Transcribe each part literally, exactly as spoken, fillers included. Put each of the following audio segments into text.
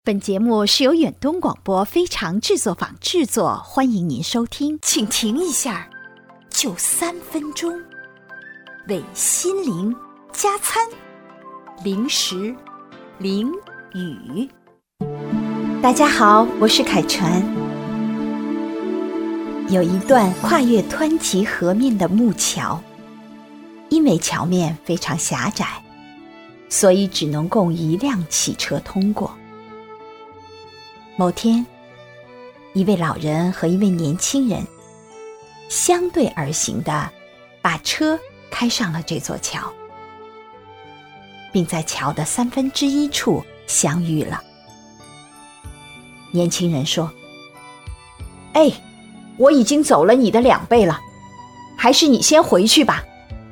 本节目是由远东广播非常制作坊制作，欢迎您收听。请停一下，就三分钟，为心灵加餐。零食淋雨。大家好，我是凯传。有一段跨越湍急河面的木桥，因为桥面非常狭窄，所以只能供一辆汽车通过。某天，一位老人和一位年轻人相对而行地把车开上了这座桥，并在桥的三分之一处相遇了。年轻人说：哎，我已经走了你的两倍了，还是你先回去吧。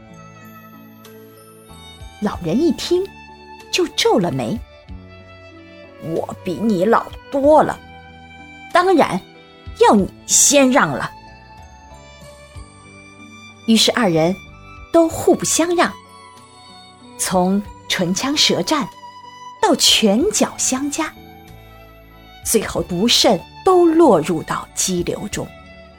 老人一听就皱了眉：我比你老多了，当然要你先让了。于是二人都互不相让，从唇枪舌战到拳脚相加，最后不慎都落入到激流中。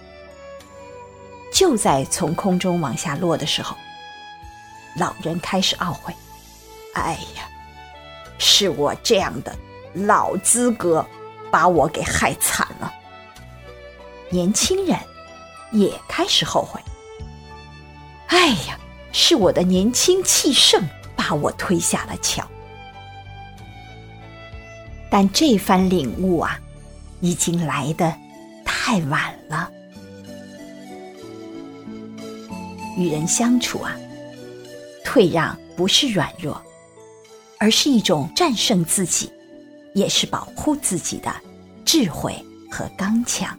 就在从空中往下落的时候，老人开始懊悔：哎呀，是我这样的老资格把我给害惨了。年轻人也开始后悔：哎呀，是我的年轻气盛把我推下了桥。但这番领悟啊，已经来得太晚了。与人相处啊，退让不是软弱，而是一种战胜自己，也是保护自己的智慧和刚强。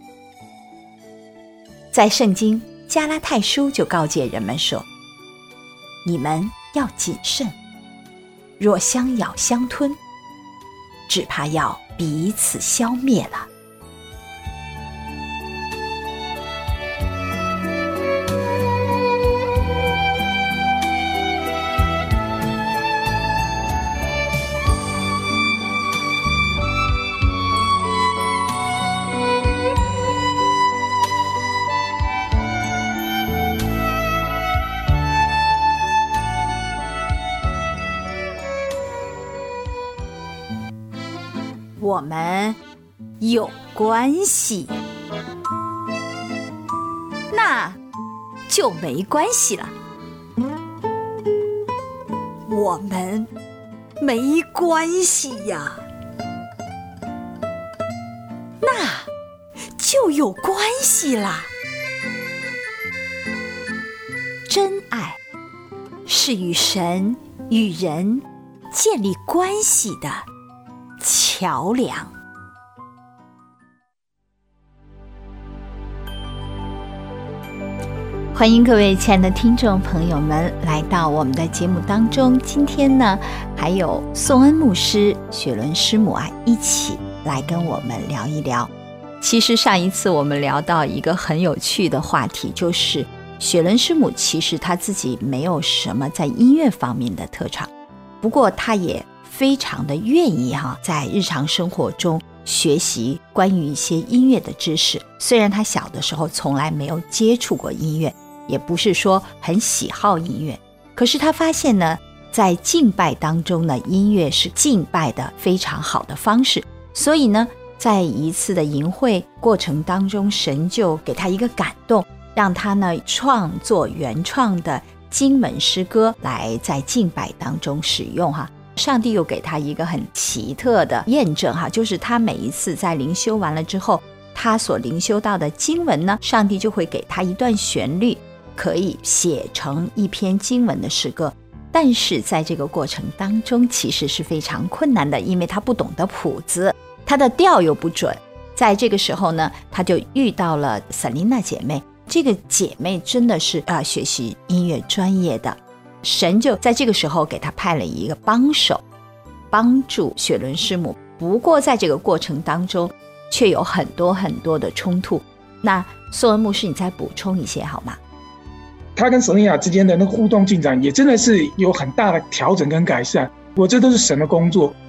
在圣经加拉太书就告诫人们说：你们要谨慎，若相咬相吞，只怕要彼此消灭了。我们有关系，那就没关系了。我们没关系呀，那就有关系啦。真爱是与神与人建立关系的桥梁。欢迎各位亲爱的听众朋友们来到我们的节目当中。今天呢，还有宋恩牧师、雪伦师母啊，一起来跟我们聊一聊。其实上一次我们聊到一个很有趣的话题，就是雪伦师母其实她自己没有什么在音乐方面的特长，不过她也非常的愿意哈，在日常生活中学习关于一些音乐的知识。虽然他小的时候从来没有接触过音乐，也不是说很喜好音乐，可是他发现呢，在敬拜当中呢，音乐是敬拜的非常好的方式。所以呢，在一次的营会过程当中，神就给他一个感动，让他呢创作原创的经文诗歌来在敬拜当中使用哈。上帝又给他一个很奇特的验证哈，就是他每一次在灵修完了之后，他所灵修到的经文呢，上帝就会给他一段旋律，可以写成一篇经文的诗歌。但是在这个过程当中其实是非常困难的，因为他不懂得谱子，他的调又不准。在这个时候呢，他就遇到了瑟琳娜姐妹。这个姐妹真的是、呃、学习音乐专业的，神就在这个时候给他派了一个帮手，帮助雪伦师母。不过在这个过程当中却有很多很多的冲突。那宋恩牧师，你再补充一些好吗？ 他跟瑟琳娜之间的那个互动进展也真的是有很大的调整跟改善，我这都是神的工作。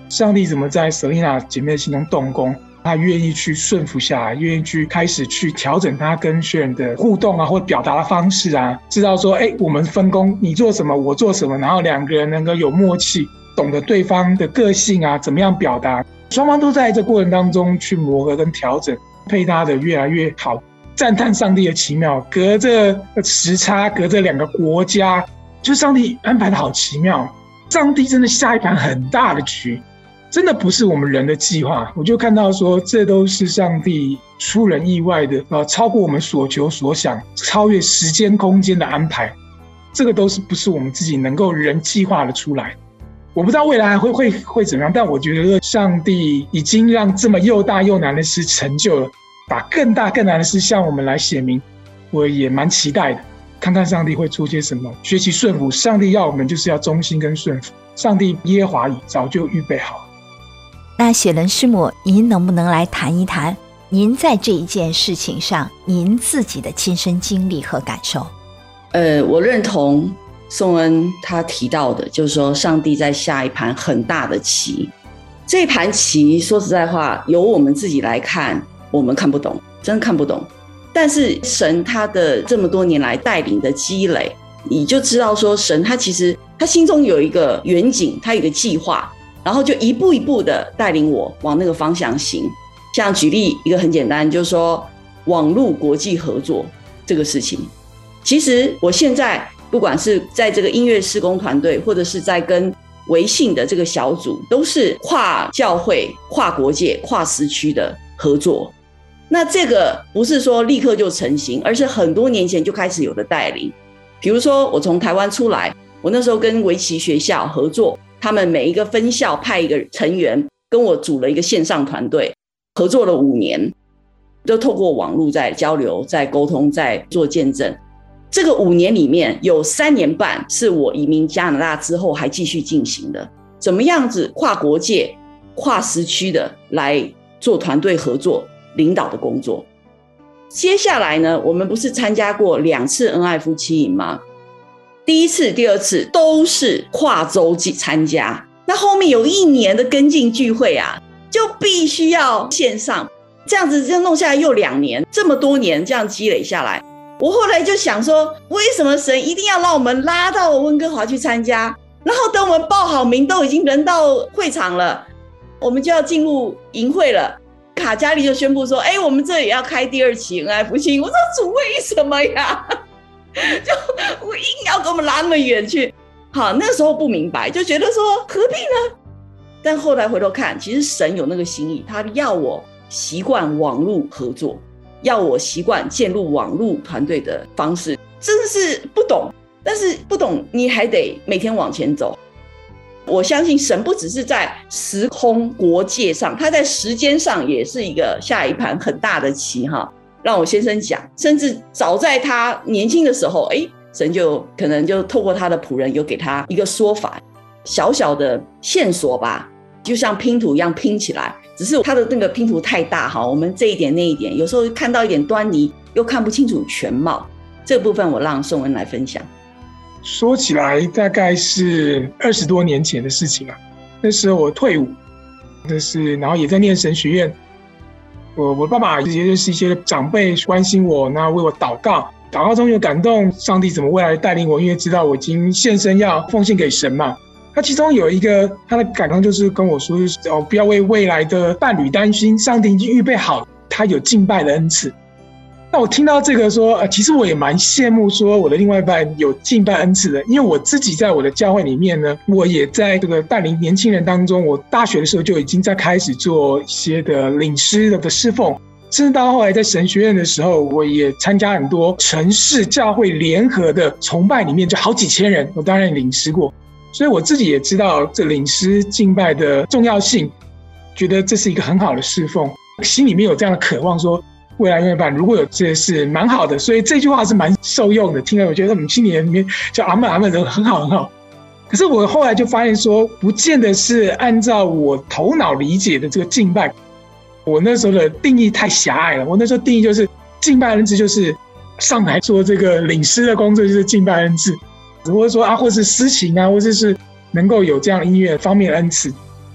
上帝怎么在舍利娜姐妹的心中动工，她愿意去顺服下来，愿意去开始去调整她跟学员的互动啊，或表达的方式啊，知道说哎，我们分工，你做什么我做什么，然后两个人能够有默契，懂得对方的个性啊，怎么样表达，双方都在这过程当中去磨合跟调整，配搭的越来越好。赞叹上帝的奇妙，隔着时差，隔着两个国家，就上帝安排的好奇妙。上帝真的下一盘很大的局，真的不是我们人的计划。我就看到说，这都是上帝出人意外的，呃，超过我们所求所想，超越时间空间的安排。这个都是不是我们自己能够人计划的出来。我不知道未来会会会怎么样，但我觉得上帝已经让这么又大又难的事成就了。把更大更难的事向我们来显明，我也蛮期待的，看看上帝会做些什么。学习顺服，上帝要我们就是要忠心跟顺服，上帝耶和华已早就预备好。 那雪伦师母，您能不能来谈一谈您在这一件事情上您自己的亲身经历和感受？ 呃，我认同宋恩他提到的，就是说上帝在下一盘很大的棋。这盘棋说实在话，由我们自己来看，我们看不懂，真的看不懂。但是神他的这么多年来带领的积累，你就知道说神他其实他心中有一个远景，他有一个计划，然后就一步一步的带领我往那个方向行。像举例一个很简单，就是说网络国际合作这个事情，其实我现在不管是在这个音乐事工团队，或者是在跟微信的这个小组，都是跨教会、跨国界、跨时区的合作。那这个不是说立刻就成型，而是很多年前就开始有的带领。比如说我从台湾出来，我那时候跟围棋学校合作，他们每一个分校派一个成员跟我组了一个线上团队，合作了五年，都透过网络在交流，在沟通，在做见证。这个五年里面有三年半是我移民加拿大之后还继续进行的，怎么样子跨国界、跨时区的来做团队合作领导的工作。接下来呢，我们不是参加过两次恩爱夫妻营吗？第一次第二次都是跨州参加，那后面有一年的跟进聚会啊，就必须要线上，这样子就弄下来又两年，这么多年这样积累下来，我后来就想说，为什么神一定要让我们拉到温哥华去参加，然后等我们报好名，都已经人到会场了，我们就要进入营会了，卡加利就宣布说，哎、欸，我们这也要开第二期恩爱夫妻。我说主，为什么呀？就我硬要给我们拉那么远去。好，那时候不明白，就觉得说何必呢？但后来回头看，其实神有那个心意，他要我习惯网络合作，要我习惯建立网络团队的方式，真的是不懂。但是不懂，你还得每天往前走。我相信神不只是在时空国界上，他在时间上也是一个下一盘很大的棋哈。让我先生讲，甚至早在他年轻的时候，哎，神就可能就透过他的仆人有给他一个说法，小小的线索吧，就像拼图一样拼起来，只是他的那个拼图太大哈，我们这一点那一点，有时候看到一点端倪，又看不清楚全貌。这个部分我让宋恩来分享。 说起来大概是二十多年前的事情了，那时候我退伍，那是然后也在念神学院。我我爸爸也就是一些长辈关心我，那为我祷告，祷告中有感动，上帝怎么未来带领我，因为知道我已经献身要奉献给神嘛。他其中有一个他的感动就是跟我说，哦，不要为未来的伴侣担心，上帝已经预备好，他有敬拜的恩赐。那我听到这个说，呃，其实我也蛮羡慕说我的另外一半有敬拜恩赐的，因为我自己在我的教会里面呢，我也在这个带领年轻人当中，我大学的时候就已经在开始做一些的领诗的侍奉，甚至到后来在神学院的时候，我也参加很多城市教会联合的崇拜里面，就好几千人，我当然领诗过，所以我自己也知道这领诗敬拜的重要性，觉得这是一个很好的侍奉，心里面有这样的渴望说，未来另一半如果有这是蛮好的，所以这句话是蛮受用的。听了我觉得我们心里面叫阿们阿们的很好很好。可是我后来就发现说，不见得是按照我头脑理解的这个敬拜，我那时候的定义太狭隘了。我那时候定义就是敬拜恩赐就是上台做这个领诗的工作就是敬拜恩赐，或者说啊，或是诗情啊，或者是能够有这样音乐方面的恩赐。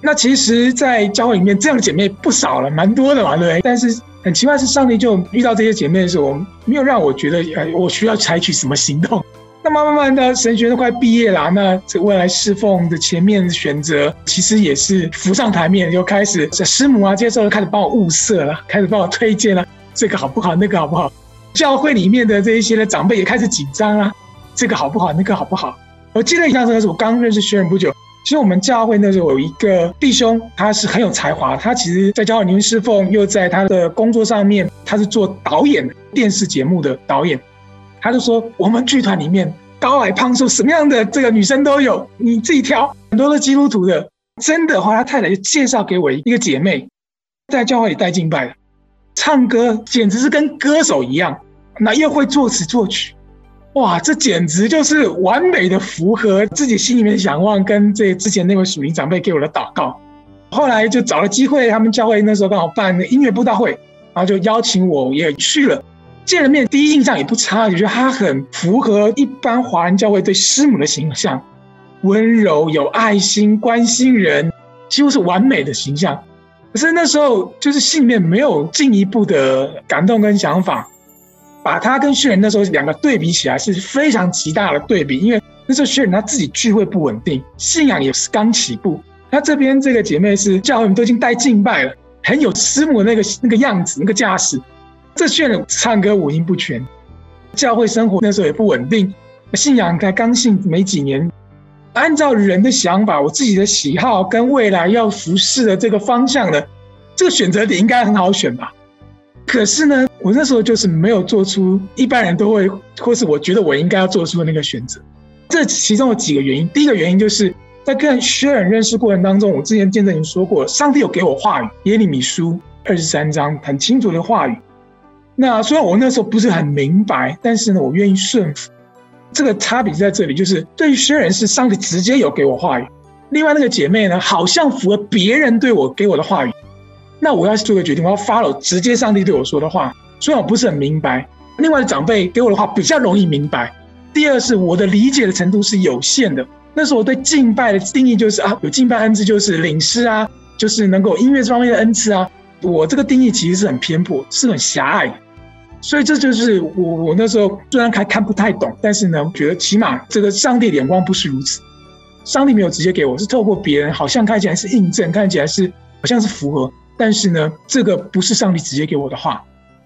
那其实在教会里面这样的姐妹不少了，蛮多的嘛，对不对？但是很奇怪是上帝就遇到这些姐妹的时候，没有让我觉得呃我需要采取什么行动。那慢慢慢的神学院都快毕业了，那这未来侍奉的前面选择其实也是浮上台面，就开始师母啊接受了，开始帮我物色了，开始帮我推荐了，这个好不好，那个好不好。教会里面的这一些的长辈也开始紧张啊，这个好不好，那个好不好。我记得印象深刻是我刚认识学人不久，其实我们教会那时候有一个弟兄，他是很有才华，他其实在教会里面侍奉，又在他的工作上面他是做导演，电视节目的导演。他就说我们剧团里面高矮胖瘦什么样的这个女生都有，你自己挑。很多的基督徒的，真的话他太太就介绍给我一个姐妹，在教会里带敬拜的，唱歌简直是跟歌手一样，那又会作词作曲，哇，这简直就是完美的符合自己心里面的想望跟这之前那位属灵长辈给我的祷告。后来就找了机会，他们教会那时候刚好办音乐布道会，然后就邀请我也去了。见了面第一印象也不差，就觉得他很符合一般华人教会对师母的形象，温柔有爱心关心人，几乎是完美的形象。可是那时候就是心里面没有进一步的感动跟想法，把他跟薛仁那时候两个对比起来是非常极大的对比。因为那时候薛仁他自己聚会不稳定，信仰也是刚起步，他这边这个姐妹是教会都已经带敬拜了，很有师母那个那个样子那个架势。这薛仁唱歌五音不全，教会生活那时候也不稳定，信仰才刚信没几年。按照人的想法，我自己的喜好跟未来要服侍的这个方向呢，这个选择点应该很好选吧。可是呢，我那时候就是没有做出一般人都会，或是我觉得我应该要做出的那个选择。这其中有几个原因。第一个原因就是在跟薛仁认识过程当中，我之前见证已经说过，上帝有给我话语，耶利米书二十三章很清楚的话语。那虽然我那时候不是很明白，但是呢，我愿意顺服。这个差别在这里，就是对于薛仁是上帝直接有给我话语，另外那个姐妹呢，好像符合别人对我给我的话语。那我要做个决定，我要 follow 直接上帝对我说的话，虽然我不是很明白，另外的长辈给我的话比较容易明白。第二是我的理解的程度是有限的，那时候我对敬拜的定义就是啊，有敬拜恩赐就是领诗啊，就是能够音乐这方面的恩赐啊，我这个定义其实是很偏颇，是很狭隘的。所以这就是我我那时候虽然还看不太懂，但是呢，我觉得起码这个上帝的眼光不是如此。上帝没有直接给我，是透过别人，好像看起来是印证，看起来是好像是符合，但是呢，这个不是上帝直接给我的话。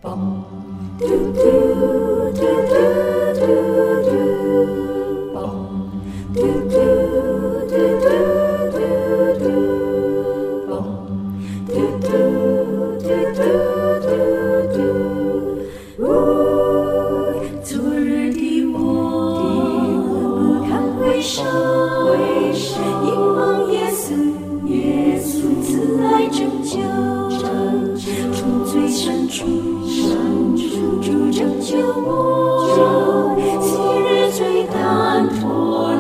因望耶稣，耶稣慈爱拯救，从最深处，主拯救我，昔日最淡脱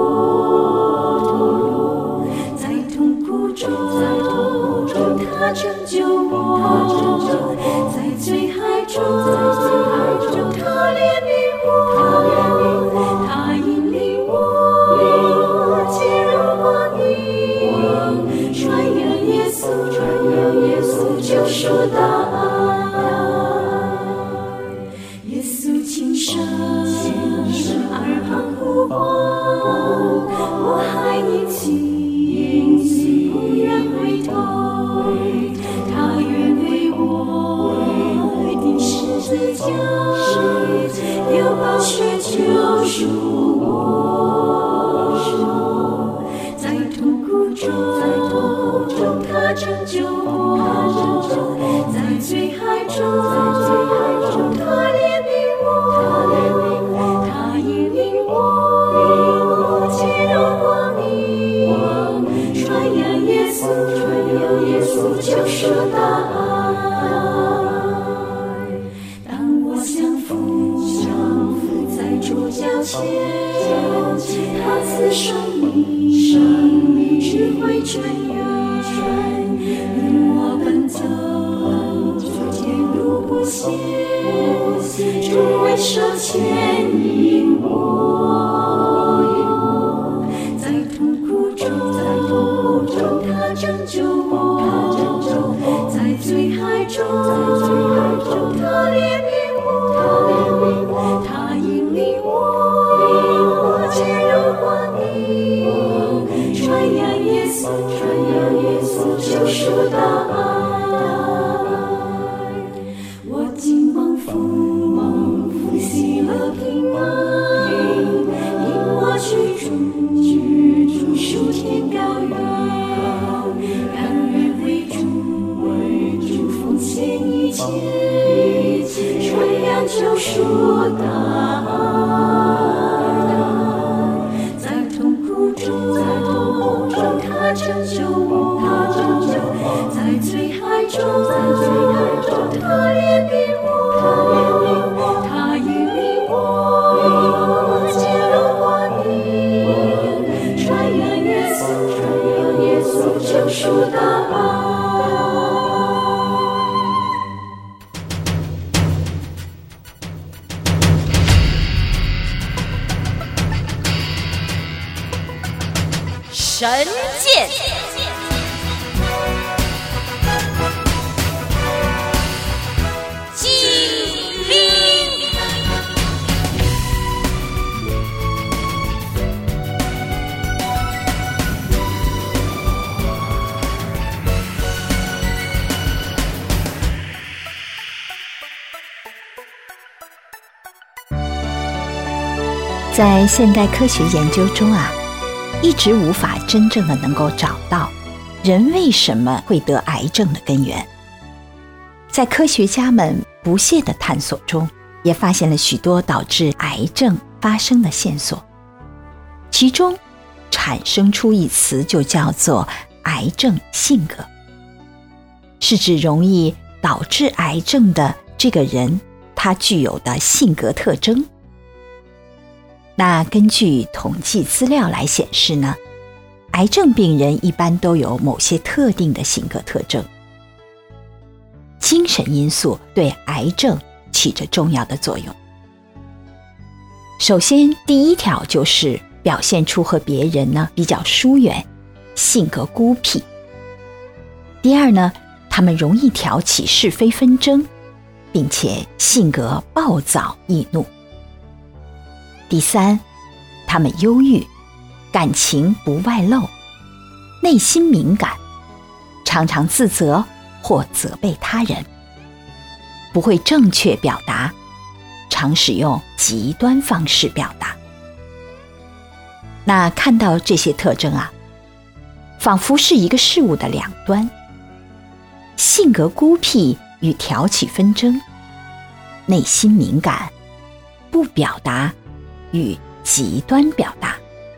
落，在痛苦中，他拯救我，在罪害中，他怜悯我，他引领我。救赎大爱，耶稣亲生，耳旁呼唤，我还一起，不愿回头，他愿为我钉十字架，流宝血救赎我，在痛苦中，他拯救我。在罪害中，他怜悯我，他引领我，进入光明，传扬耶稣，耶稣救赎大爱。当我降服在主脚前，他赐生命，智慧泉源，引我奔走。不懈，主为手牵引我，在痛苦中，他拯界，传扬救赎大爱，在痛苦中，他拯救我，在罪害中，他怜悯我，他引领我，进入光明，传扬耶稣，耶稣救赎大爱。 神剑，精兵，在现代科学研究中啊，一直无法真正的能够找到人为什么会得癌症的根源。在科学家们不懈的探索中，也发现了许多导致癌症发生的线索，其中产生出一词就叫做癌症性格，是指容易导致癌症的这个人他具有的性格特征。那根据统计资料来显示呢，癌症病人一般都有某些特定的性格特征。精神因素对癌症起着重要的作用。首先，第一条就是表现出和别人呢比较疏远，性格孤僻。第二呢，他们容易挑起是非纷争，并且性格暴躁易怒。第三，他们忧郁，感情不外露，内心敏感，常常自责或责备他人，不会正确表达，常使用极端方式表达。那看到这些特征啊，仿佛是一个事物的两端，性格孤僻与挑起纷争，内心敏感，不表达与极端表达。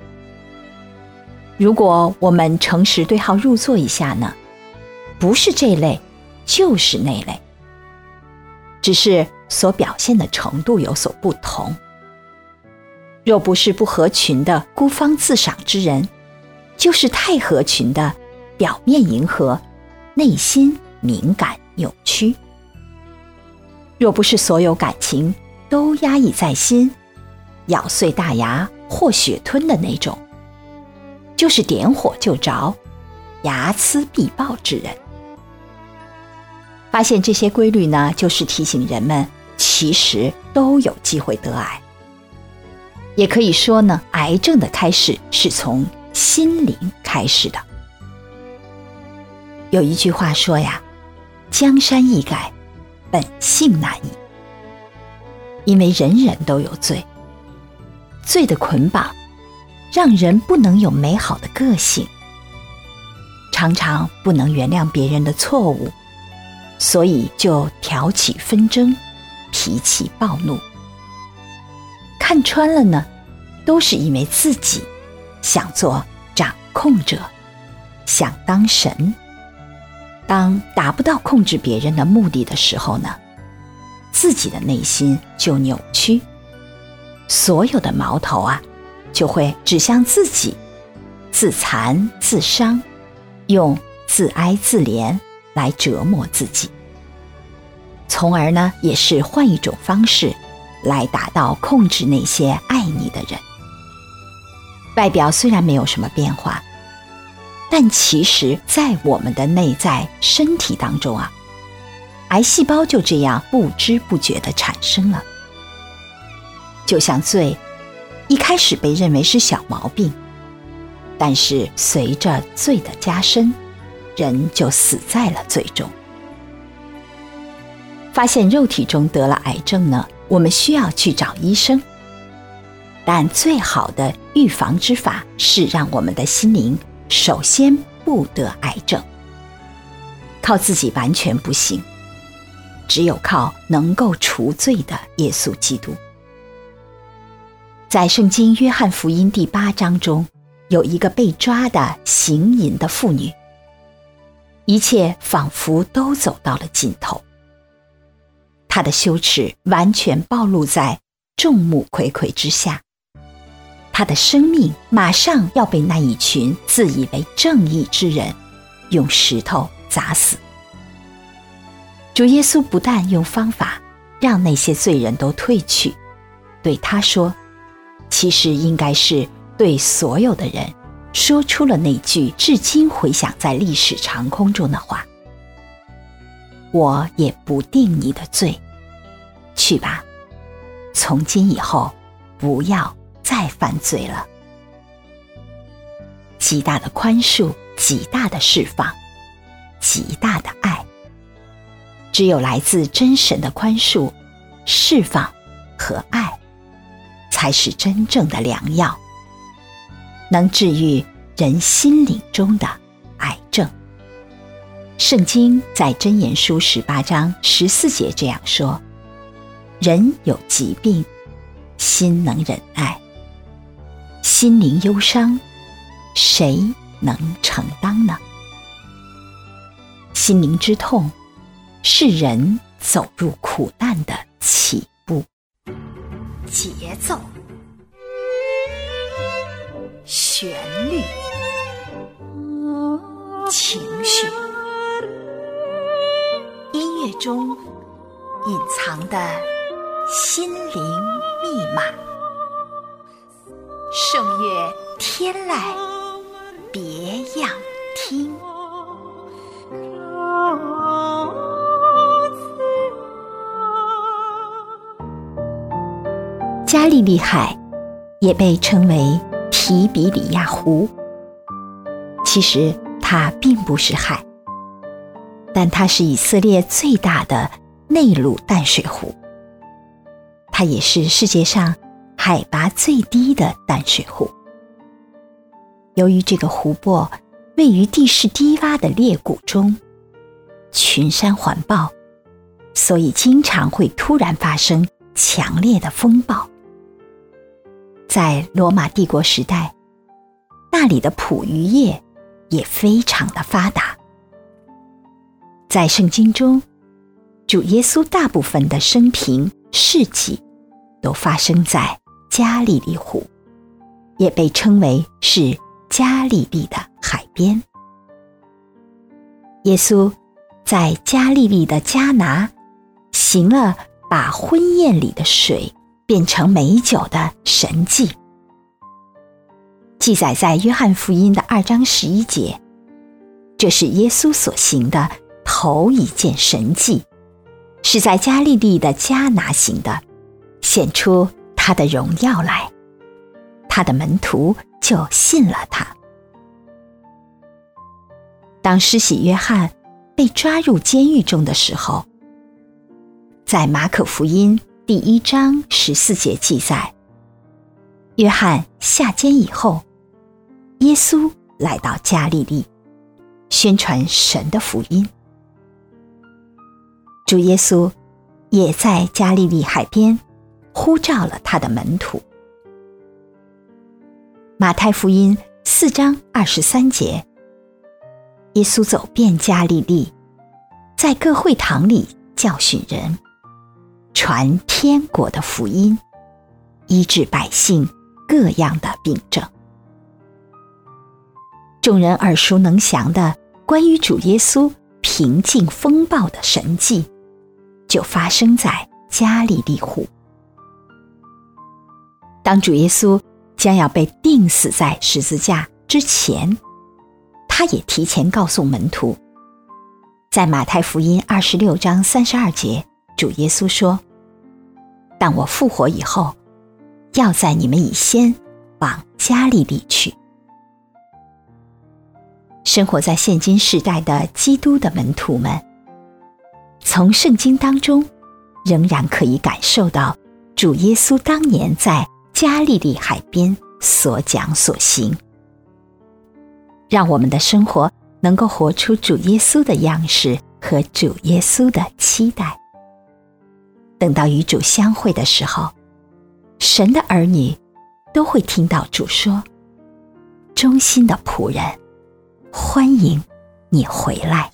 如果我们诚实对号入座一下呢，不是这类就是那类，只是所表现的程度有所不同。若不是不合群的孤芳自赏之人，就是太合群的表面迎合，内心敏感扭曲。若不是所有感情都压抑在心，咬碎大牙或血吞的那种，就是点火就着，睚眦必报之人。发现这些规律呢，就是提醒人们其实都有机会得癌。也可以说呢，癌症的开始是从心灵开始的。有一句话说呀，江山易改，本性难移。因为人人都有罪，罪的捆绑让人不能有美好的个性，常常不能原谅别人的错误，所以就挑起纷争，脾气暴怒。看穿了呢，都是因为自己想做掌控者，想当神。当达不到控制别人的目的的时候呢，自己的内心就扭曲，所有的矛头啊，就会指向自己，自残自伤，用自哀自怜来折磨自己，从而呢，也是换一种方式来达到控制那些爱你的人。外表虽然没有什么变化，但其实在我们的内在身体当中啊，癌细胞就这样不知不觉地产生了。就像罪，一开始被认为是小毛病，但是随着罪的加深，人就死在了罪中。发现肉体中得了癌症呢，我们需要去找医生，但最好的预防之法是让我们的心灵首先不得癌症。靠自己完全不行， 只有靠能够除罪的耶稣基督。在圣经约翰福音第八章中，有一个被抓的行淫的妇女，一切仿佛都走到了尽头。她的羞耻完全暴露在众目睽睽之下，她的生命马上要被那一群自以为正义之人用石头砸死。主耶稣不但用方法让那些罪人都退去，对他说，其实应该是对所有的人说出了那句至今回响在历史长空中的话：我也不定你的罪，去吧，从今以后不要再犯罪了。极大的宽恕，极大的释放，极大的爱，只有来自真神的宽恕、释放和爱，才是真正的良药，能治愈人心灵中的癌症。圣经在箴言书十八章十四节这样说：人有疾病，心能忍耐，心灵忧伤，谁能承担呢？心灵之痛是人走入苦难的起步。节奏、旋律、情绪，音乐中隐藏的心灵密码。圣乐天籁，别样听。加利利海也被称为提比里亚湖，其实它并不是海，但它是以色列最大的内陆淡水湖，它也是世界上海拔最低的淡水湖。由于这个湖泊位于地势低洼的裂谷中，群山环抱，所以经常会突然发生强烈的风暴。在罗马帝国时代，那里的捕鱼业也非常的发达。在圣经中，主耶稣大部分的生平事迹都发生在加利利湖，也被称为是加利利的海边。耶稣在加利利的迦拿行了把婚宴里的水变成美酒的神迹，记载在约翰福音的二章十一节。这是耶稣所行的头一件神迹，是在加利利的迦拿行的，显出他的荣耀来，他的门徒就信了他。当施洗约翰被抓入监狱中的时候，在马可福音第一章十四节记载，约翰下监以后，耶稣来到加利利，宣传神的福音。主耶稣也在加利利海边呼召了他的门徒。马太福音四章二十三节，耶稣走遍加利利，在各会堂里教训人，传天国的福音，医治百姓各样的病症。众人耳熟能详的关于主耶稣平静风暴的神迹，就发生在加利利湖。当主耶稣将要被钉死在十字架之前，他也提前告诉门徒，在马太福音二十六章三十二节，主耶稣说：但我复活以后，要在你们以先往加利利去。生活在现今世代的基督的门徒们，从圣经当中仍然可以感受到主耶稣当年在加利利海边所讲所行。让我们的生活能够活出主耶稣的样式和主耶稣的期待。 等到与主相会的时候，神的儿女都会听到主说：忠心的仆人，欢迎你回来。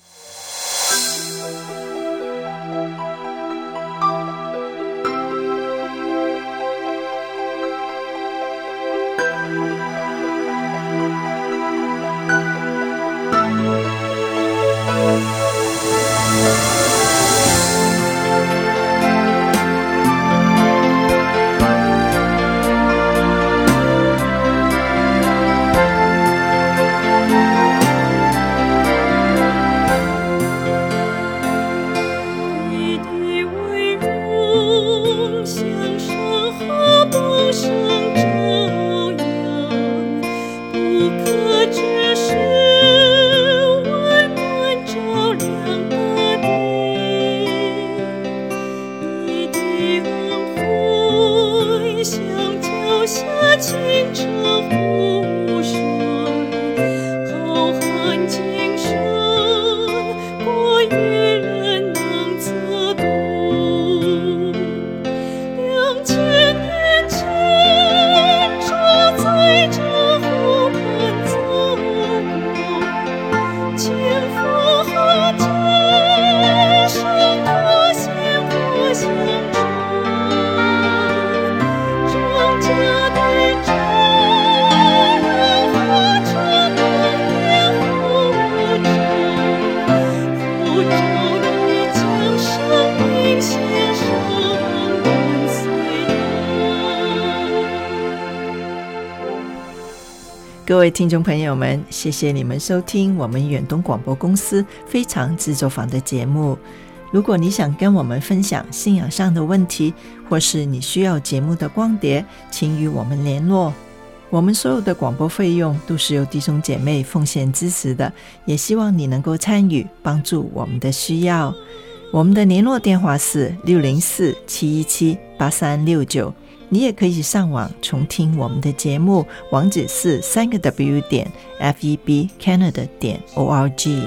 各位听众朋友们，谢谢你们收听我们远东广播公司非常制作坊的节目。如果你想跟我们分享信仰上的问题，或是你需要节目的光碟，请与我们联络。我们所有的广播费用都是由弟兄姐妹奉献支持的，也希望你能够参与，帮助我们的需要。我们的联络电话是六零四七一七八三六九，你也可以上网重听我们的节目，网址是三个 W 点 F E B Canada 点 O R G。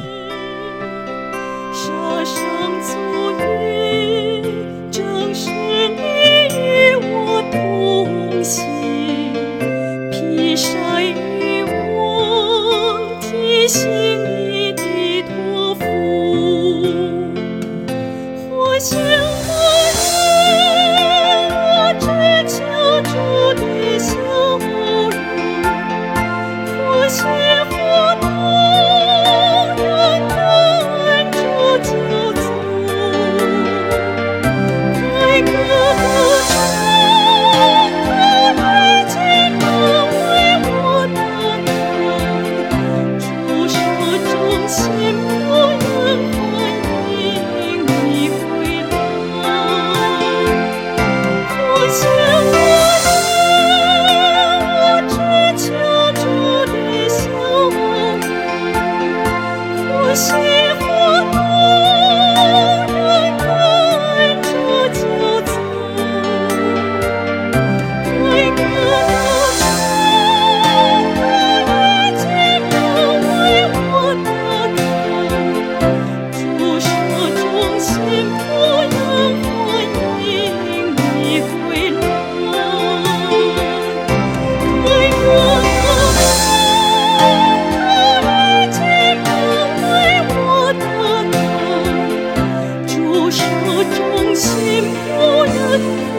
沙上足印，正是你与我同行，披晒于我，提醒你的托付，或想忠心仆人。